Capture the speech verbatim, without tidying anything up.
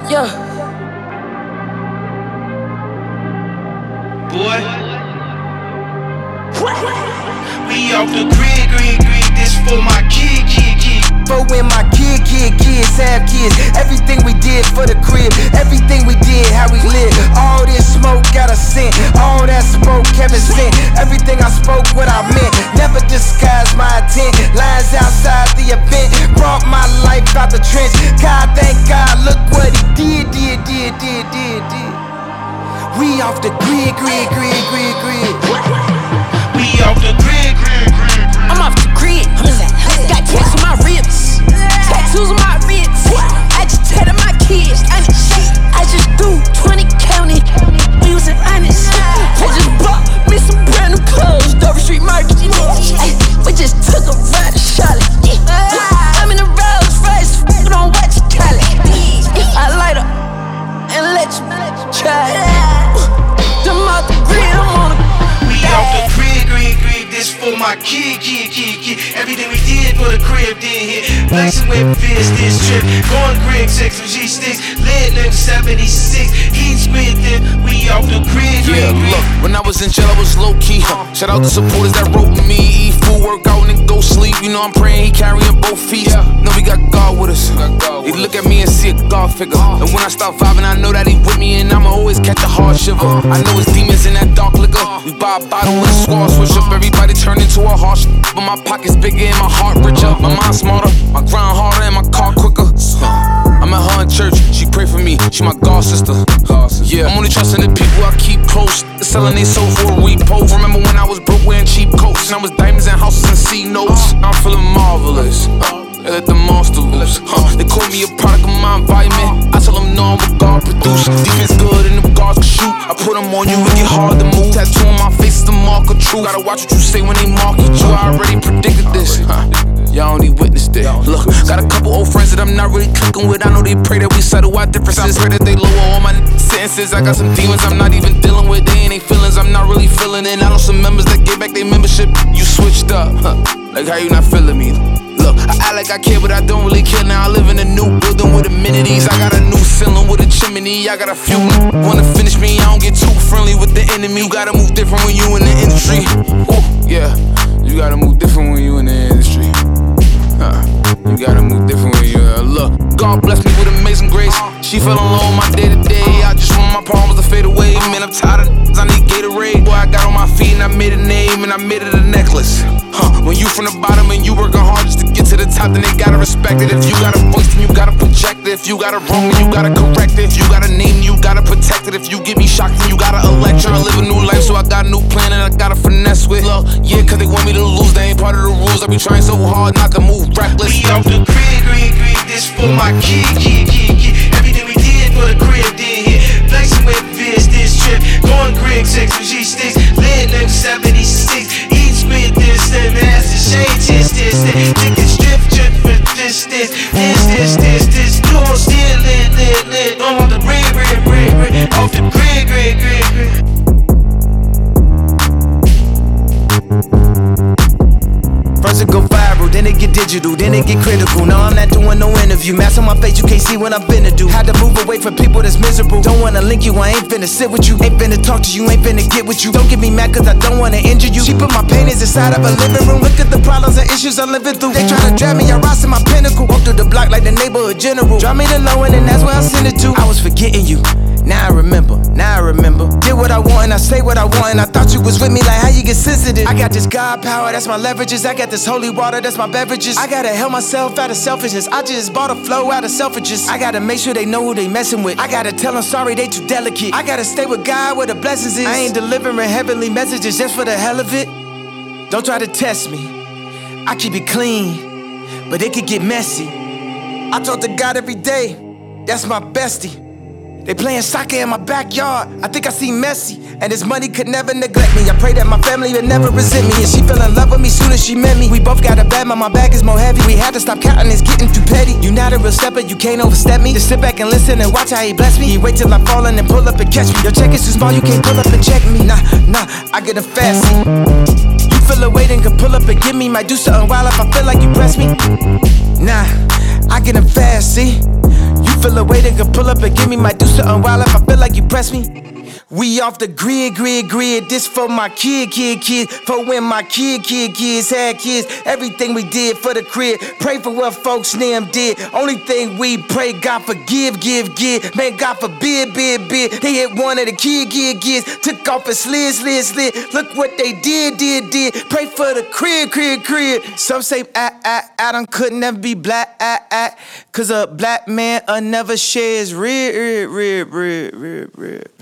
Yeah. Boy, we off the grid, grid, grid. This for my kid, kid, kid. For when my kid, kid, kids have kids. Everything we did for the crib, everything we did, how we live. All this smoke got a scent, all that smoke Kevin sent. Everything I spoke, what I meant. Never disguised my intent. Lines outside the event, brought my life out the trench. God, thank God, look what he did, did, did, did, did, did. We off the grid, grid, grid, grid, grid. We off the grid, grid, grid, grid. I'm off the grid. Got tats on my ribs, tattoos on my wrists. Agitated my kids. I just do twenty county. We was honest. I just bought me some brand new clothes. Dover Street Market. Ay, we just took a ride to Charlotte. I'm in the Rolls Royce. Don't watch it, call it. I light up and let you try it. Them off the grid, I'm on the We off the grid, grid, grid. This for my kid, kid, kid, kid. Everything we did for the crib did hit. Flexing with Fizz this trip. Going Greg six with G sticks. Lit nigga seventy-six. Eat spit then. We off the grid, Yeah, grid, grid. look, when I was in jail, I was low key. Huh. Shout out to supporters that wrote with me. Eat food, work out, and then go sleep. You know I'm praying he carrying both feet. Yeah. Know we got God with us. He look at me and see a God figure. And when I start vibing, I know that he with me, and I'ma always catch a hard shiver. I know it's demons in that dark liquor. We buy a bottle and squad switch up. Everybody turn into a harsh, but my pockets bigger and my heart richer. My mind smarter, my grind harder, and my car quicker. I'm at her in church, she pray for me, she my God sister. Yeah, I'm only trusting the people I keep close. Selling they soul for a repo. Remember when I was broke wearing cheap coats, and I was diamonds and houses and C notes. I'm feeling marvelous. They let the monster loose. Huh. They call me a product of my environment. I tell them no, I'm what God produced. Defense good and them guards can shoot. I put them on you, it get hard to move. Tattoo on my face is the mark of truth. Gotta watch what you say when they market you. I already predicted this. Huh. Y'all only witnessed it. Look, got a couple old friends that I'm not really clicking with. I know they pray that we settle our differences. I pray that they lower all my sentences. I got some demons I'm not even dealing with. They ain't they feelings I'm not really feeling it. I know some members that get back their membership. You switched up, huh. Like how you not feeling me? Look, I act like I care, but I don't really care. Now I live in a new building with amenities. I got a new ceiling with a chimney. I got a few wanna finish me. I don't get too friendly with the enemy. You gotta move different when you in the industry. Ooh, yeah, you gotta move different when you in the industry. Uh, you gotta move different when you uh, look. God bless me with amazing grace. She fell in love with my day to day. I just want my problems to fade away. Man, I'm tired of I need Gatorade. Boy, I got on my feet and I made a name and I made it a necklace. Huh? When you from the bottom and you working hard just to get to the top, then they gotta respect it. If you got a voice, then you gotta project it. If you got it wrong, then you gotta correct it. If you got a name, you gotta protect it. If you get me shocked, then you gotta elect it. I live a new life, so I got a new plan and I gotta finesse with love. Yeah, cause they want me to lose, they ain't part of the rules. I be trying so hard not to move reckless. We off the grid, grid, grid. This for my kid, kid, kid, kid. Everything we did for the crib did hit. Flexing with Fizz this trip. Going Greg six with G sticks. Lit nigga seventy-six. Eat spit this and master shade this this this. Niggas drip drip with this this this this this this. You on still lit lit lit. I'm off the grid, grid, grid, grid. Off the grid, grid, grid, grid. First it go viral, then it get digital, then it get critical. Now I'm not doing no interview. Mask on my face, you can't see what I'm finna do. Had to move away from people that's miserable. Don't wanna link you, I ain't finna sit with you. Ain't finna talk to you, ain't finna get with you. Don't get me mad cause I don't wanna injure you. She put my paintings inside of a living room. Look at the problems and issues I'm living through. They try to drag me, I rise to my pinnacle. Walk through the block like the neighborhood general. Drop me the low end and that's where I send it to. I was forgetting you. Now I remember, now I remember. Did what I want and I say what I want. And I thought you was with me, like how you get sensitive. I got this God power, that's my leverages. I got this holy water, that's my beverages. I gotta help myself out of selfishness. I just bought a flow out of selfishness. I gotta make sure they know who they messing with. I gotta tell them sorry, they too delicate. I gotta stay with God where the blessings is. I ain't delivering heavenly messages just for the hell of it. Don't try to test me, I keep it clean, but it could get messy. I talk to God every day, that's my bestie. They playing soccer in my backyard. I think I see Messi, and his money could never neglect me. I pray that my family would never resent me, and she fell in love with me soon as she met me. We both got a bad, but my bag is more heavy. We had to stop counting, it's getting too petty. You not a real stepper, you can't overstep me. Just sit back and listen and watch how he bless me. He wait till I fall and then pull up and catch me. Your check is too small, you can't pull up and check me. Nah, nah, I get a fast seat. You feel a weight and can pull up and get me. Might do something wild if I feel like you press me. Nah, I get him fast, see. You feel a way, they can pull up and give me. Might do something wild if I feel like you press me. We off the grid, grid, grid. This for my kid, kid, kids. For when my kid, kid, kids had kids. Everything we did for the crib. Pray for what folks them did. Only thing we pray, God forgive, give, give. Man, God forbid, bid, bid. They hit one of the kid, kid, kids. Took off and slid, slid, slid. Look what they did, did, did. Pray for the crib, crib, crib. Some say ah, ah, Adam could never be black, ah, ah. Cause a black man uh, never shares rib, rib, rib, rib, rib, rib.